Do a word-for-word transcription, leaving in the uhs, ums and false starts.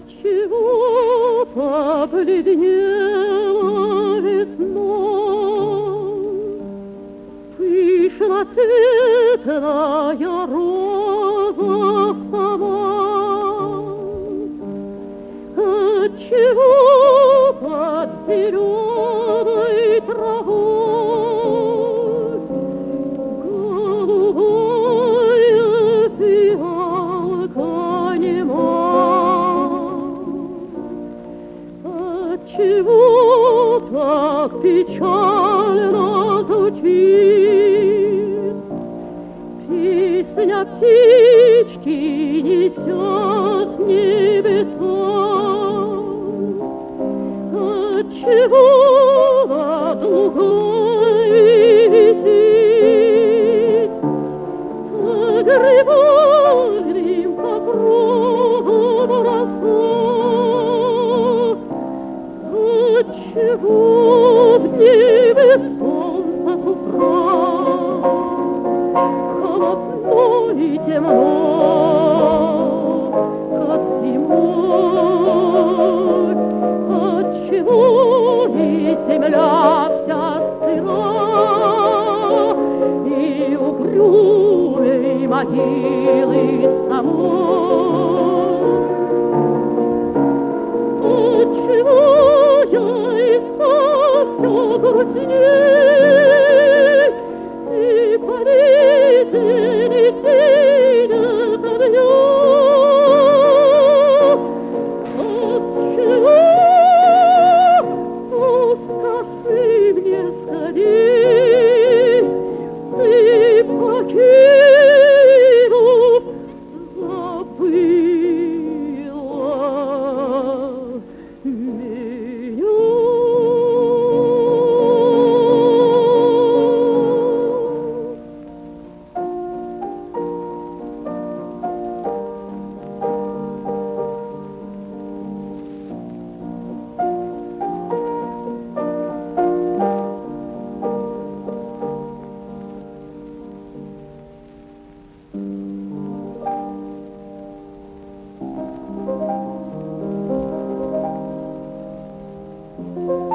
Отчего побледнела весной пышноцветная роза сама? Отчего под зеленой травой голубая фиалка нема? Отчего так печально звучит песня птички, несет с небеса? Отчего над лугой висит огревальным покровом роса? Отчего в небе солнце с утра холодно и темно, как зимой? Отчего и земля вся сыра, и угрюмой могилы самой? Отчего я и сам всё грустней, и болезненней день ото дня? Отчего? Ну, скажи мне скорей, ты покинув, забыла меня? Thank you.